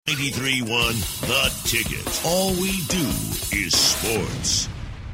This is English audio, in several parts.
93.1 The Ticket. All we do is sports.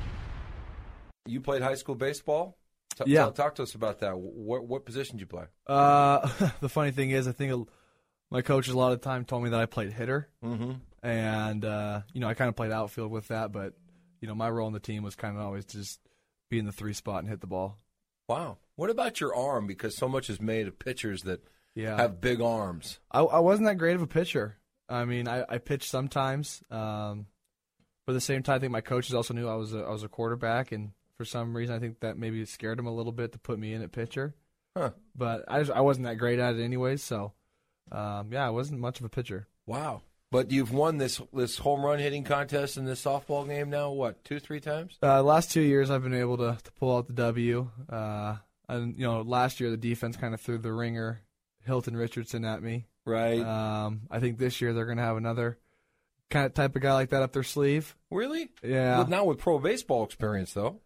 You played high school baseball? Yeah. Talk to us about that. What position did you play? The funny thing is, I think my coach a lot of the time told me that I played hitter. Mm-hmm. And, I kind of played outfield with that. But, my role on the team was kind of always just be in the 3 spot and hit the ball. Wow. What about your arm? Because so much is made of pitchers that have big arms. I wasn't that great of a pitcher. I mean, I pitched sometimes. But at the same time, I think my coaches also knew I was a quarterback, and for some reason, I think that maybe scared them a little bit to put me in at pitcher. Huh. But I wasn't that great at it anyways, so I wasn't much of a pitcher. Wow. But you've won this home run hitting contest in this softball game now, 2-3 times? Last 2 years, I've been able to pull out the W. And last year the defense kind of threw the ringer, Hilton Richardson, at me. Right. I think this year they're going to have another kind of type of guy like that up their sleeve. Really? Yeah. Not with pro baseball experience, though.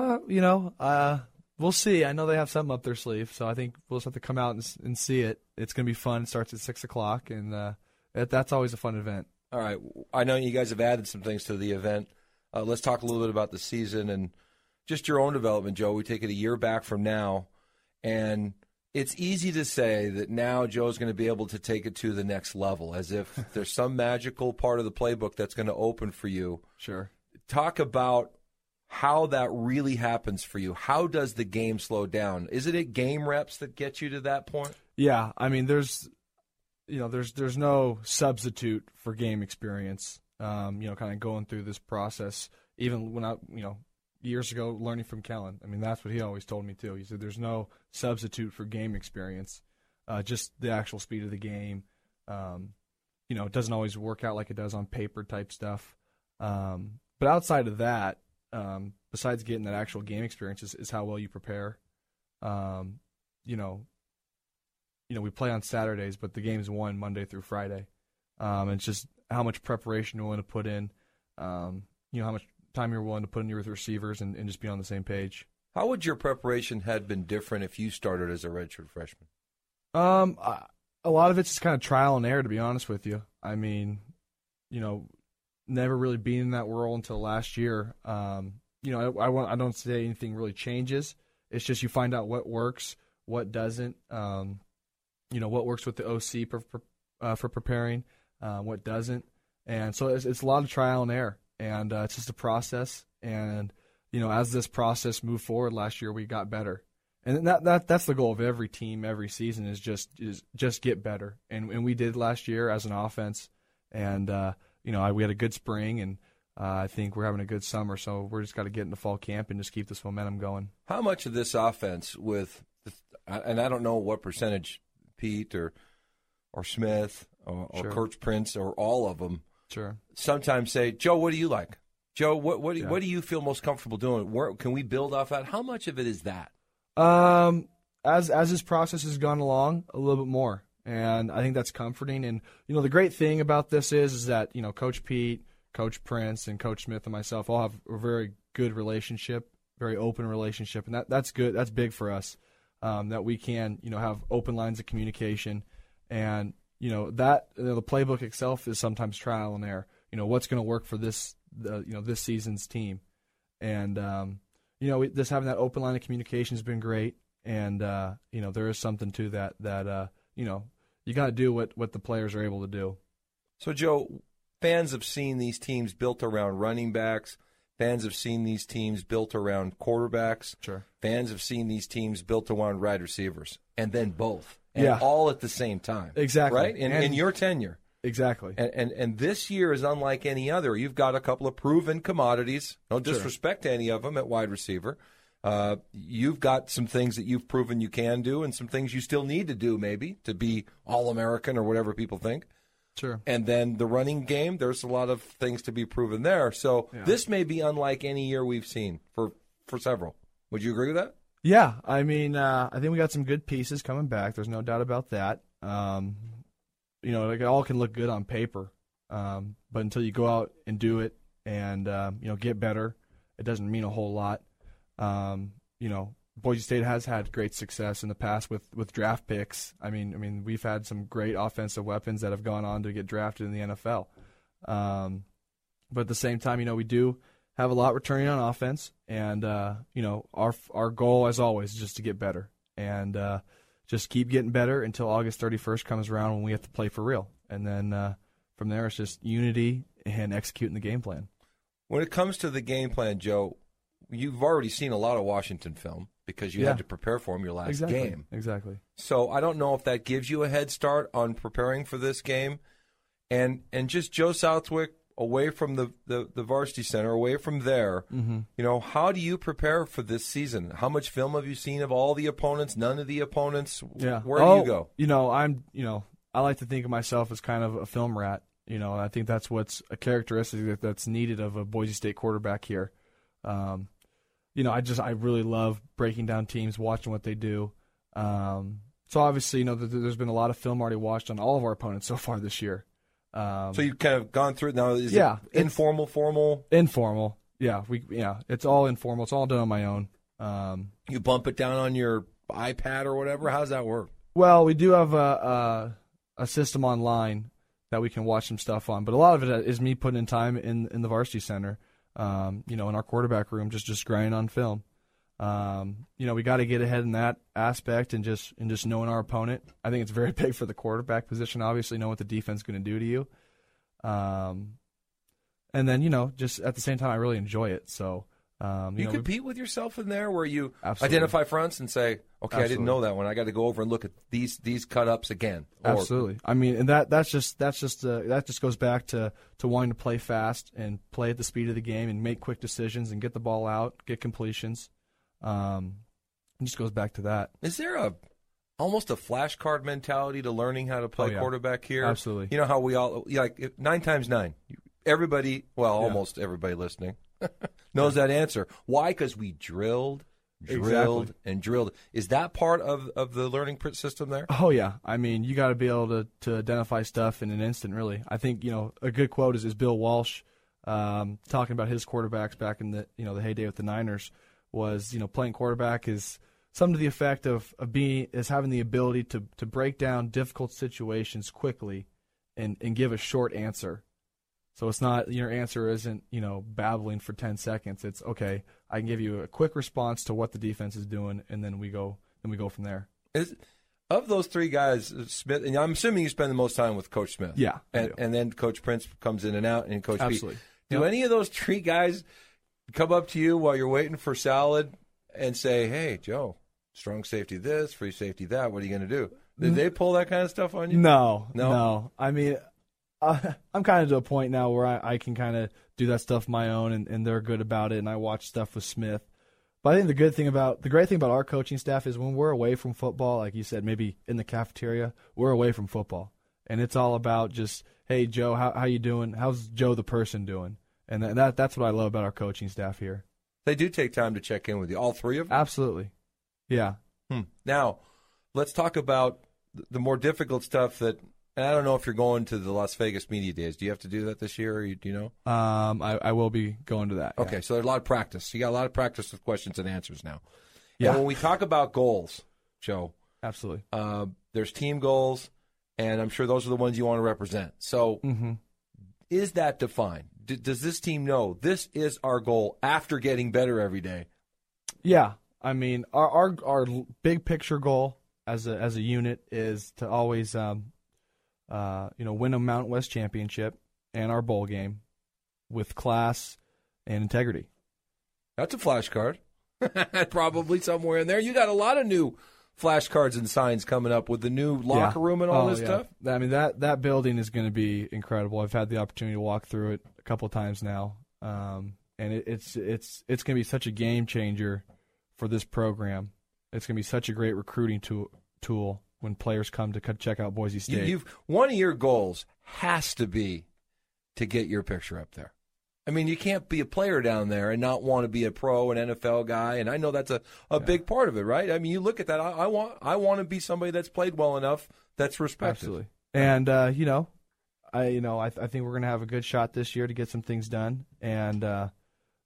We'll see. I know they have something up their sleeve, so I think we'll just have to come out and see it. It's going to be fun. It starts at 6 o'clock, and that's always a fun event. All right. I know you guys have added some things to the event. Let's talk a little bit about the season and just your own development, Joe. We take it a year back from now, and it's easy to say that now Joe's going to be able to take it to the next level, as if there's some magical part of the playbook that's going to open for you. Sure. Talk about how that really happens for you. How does the game slow down? Is it game reps that get you to that point? Yeah, I mean, there's no substitute for game experience. Kind of going through this process, even when I, years ago, learning from Kellen. I mean, that's what he always told me too. He said there's no substitute for game experience, just the actual speed of the game. It doesn't always work out like it does on paper type stuff. But outside of that, besides getting that actual game experience, is how well you prepare. We play on Saturdays, but the game's won Monday through Friday. And it's just how much preparation you're willing to put in, how much time you're willing to put in with receivers and just be on the same page. How would your preparation had been different if you started as a redshirt freshman? A lot of it's just kind of trial and error, to be honest with you. I mean, never really being in that world until last year. I don't say anything really changes. It's just you find out what works, what doesn't. What works with the OC for preparing, what doesn't. And so it's a lot of trial and error. And it's just a process. And, as this process moved forward last year, we got better. And that's the goal of every team, every season is just get better. And we did last year as an offense. And, we had a good spring, and I think we're having a good summer. So we're just got to get into fall camp and just keep this momentum going. How much of this offense and I don't know what percentage Pete or Smith or Sure. Coach Prince or all of them Sure. sometimes say, Joe, what do you like? Joe, what do you feel most comfortable doing? Where can we build off that? How much of it is that? As this process has gone along, a little bit more, and I think that's comforting. And the great thing about this is that Coach Pete, Coach Prince, and Coach Smith and myself all have a very good relationship, very open relationship, and that's good. That's big for us, that we can have open lines of communication, and that the playbook itself is sometimes trial and error. What's going to work for this this season's team, and just having that open line of communication has been great. And there is something to that you got to do what the players are able to do. So Joe, fans have seen these teams built around running backs. Fans have seen these teams built around quarterbacks. Sure. Fans have seen these teams built around wide receivers, and then both, and all at the same time. Exactly. Right? In your tenure. Exactly. And this year is unlike any other. You've got a couple of proven commodities. No disrespect to any of them at wide receiver. You've got some things that you've proven you can do and some things you still need to do maybe to be All-American or whatever people think. Sure. And then the running game, there's a lot of things to be proven there. So this may be unlike any year we've seen for several. Would you agree with that? Yeah. I mean, I think we got some good pieces coming back. There's no doubt about that. It all can look good on paper, but until you go out and do it and, get better, it doesn't mean a whole lot. Boise State has had great success in the past with draft picks. I mean, we've had some great offensive weapons that have gone on to get drafted in the NFL. But at the same time, we do have a lot returning on offense, and our goal, as always, is just to get better and just keep getting better until August 31st comes around when we have to play for real. And then from there, it's just unity and executing the game plan. When it comes to the game plan, Joe, you've already seen a lot of Washington film because you had to prepare for them your last game. Exactly. So I don't know if that gives you a head start on preparing for this game. And just Joe Southwick, away from the Varsity Center, away from there, how do you prepare for this season? How much film have you seen of all the opponents, none of the opponents? Yeah. Where do you go? I like to think of myself as kind of a film rat. I think that's what's a characteristic that's needed of a Boise State quarterback here. I really love breaking down teams, watching what they do. So obviously, there's been a lot of film already watched on all of our opponents so far this year. So you've kind of gone through it now. Is it informal, formal? Informal. Yeah, it's all informal. It's all done on my own. You bump it down on your iPad or whatever. How does that work? Well, we do have a system online that we can watch some stuff on, but a lot of it is me putting in time in the Varsity Center. In our quarterback room, just grinding on film. We got to get ahead in that aspect and just knowing our opponent. I think it's very big for the quarterback position. Obviously, know what the defense is going to do to you. And then just at the same time, I really enjoy it. So you compete with yourself in there, where you absolutely identify fronts and say, "Okay, I didn't know that one. I got to go over and look at these cut ups again." Absolutely. I mean, and that just goes back to wanting to play fast and play at the speed of the game and make quick decisions and get the ball out, get completions. It just goes back to that. Is there almost a flashcard mentality to learning how to play quarterback here? Absolutely. You know how we all 9 times 9. Everybody, almost everybody listening knows that answer. Why? Because we drilled, and drilled. Is that part of the learning system there? Oh, yeah. I mean, you got to be able to identify stuff in an instant, really. I think, a good quote is Bill Walsh talking about his quarterbacks back in the heyday with the Niners was, playing quarterback is something to the effect of having the ability to break down difficult situations quickly and give a short answer. So it's not, your answer isn't, babbling for 10 seconds. It's, okay, I can give you a quick response to what the defense is doing, and then we go from there. Of those three guys, Smith, and I'm assuming you spend the most time with Coach Smith. Yeah. And then Coach Prince comes in and out, and Coach Absolutely. Pete. Do any of those three guys come up to you while you're waiting for salad and say, "Hey, Joe, strong safety this, free safety that, what are you going to do?" Did they pull that kind of stuff on you? No. I mean, I'm kind of to a point now where I can kind of do that stuff my own, and they're good about it, and I watch stuff with Smith. But I think the great thing about our coaching staff is when we're away from football, like you said, maybe in the cafeteria, we're away from football. And it's all about just, "Hey, Joe, how you doing? How's Joe the person doing?" And that's what I love about our coaching staff here. They do take time to check in with you, all three of them? Absolutely. Yeah. Now, let's talk about the more difficult stuff that, and I don't know if you're going to the Las Vegas Media Days. Do you have to do that this year, or do you know? I will be going to that. Okay, so there's a lot of practice. You got a lot of practice with questions and answers now. Yeah. And when we talk about goals, Joe. Absolutely. There's team goals, and I'm sure those are the ones you want to represent. So is that defined? Does this team know this is our goal after getting better every day? Yeah. I mean, our big picture goal as a unit is to always win a Mountain West championship and our bowl game with class and integrity. That's a flashcard. Probably somewhere in there. You got a lot of new flashcards and signs coming up with the new locker room and all this stuff. I mean, that building is going to be incredible. I've had the opportunity to walk through it a couple of times now, and it's going to be such a game changer for this program. It's going to be such a great recruiting tool when players come to check out Boise State. One of your goals has to be to get your picture up there. I mean, you can't be a player down there and not want to be a pro, an NFL guy, and I know that's a big part of it, right? I mean, you look at that. I want to be somebody that's played well enough that's respected. Absolutely. And I think we're going to have a good shot this year to get some things done. And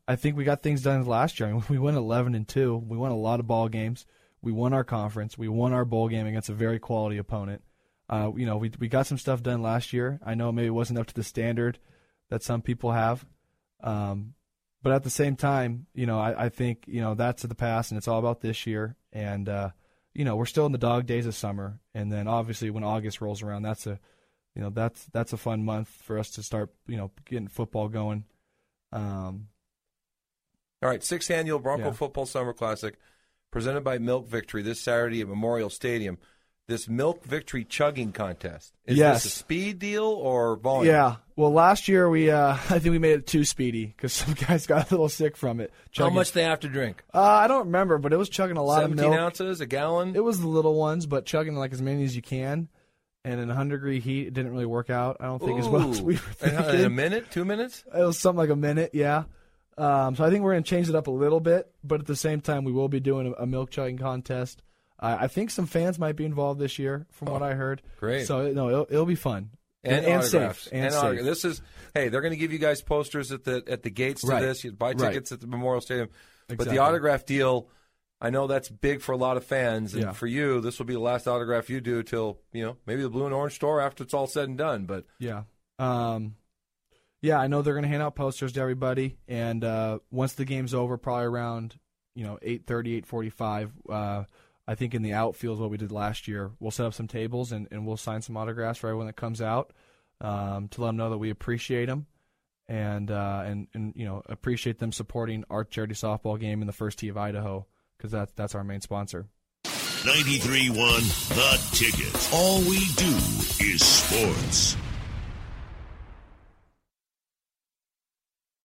I think we got things done last year. I mean, we went 11-2. We won a lot of ball games. We won our conference. We won our bowl game against a very quality opponent. We got some stuff done last year. I know maybe it wasn't up to the standard that some people have. But at the same time, I think, that's the past and it's all about this year. And, we're still in the dog days of summer. And then obviously when August rolls around, that's a fun month for us to start, getting football going. All right, 6th Annual Bronco Football Summer Classic presented by Milk Victory this Saturday at Memorial Stadium. This Milk Victory chugging contest. Is this a speed deal or volume? Yeah. Well, last year I think we made it too speedy because some guys got a little sick from it. Chugging. How much they have to drink? I don't remember, but it was chugging a lot of milk. 17 ounces, a gallon? It was the little ones, but chugging like as many as you can. And in 100-degree heat, it didn't really work out, I don't think, as well as we were thinking. In a minute? 2 minutes? It was something like a minute, yeah. So I think we're going to change it up a little bit, but at the same time, we will be doing a milk chugging contest. I think some fans might be involved this year, from what I heard. Great. So it'll be fun and safe. And safe. This is they're going to give you guys posters at the gates to this. You buy tickets at the Memorial Stadium, but the autograph deal, I know that's big for a lot of fans, and for you, this will be the last autograph you do till maybe the Blue and Orange store after it's all said and done. But I know they're going to hand out posters to everybody, and once the game's over, probably around 8:30, 8:45. I think in the outfield is what we did last year. We'll set up some tables and we'll sign some autographs for everyone that comes out to let them know that we appreciate them and appreciate them supporting our charity softball game in the First Tee of Idaho because that's our main sponsor. 93.1 The Ticket. All we do is sports.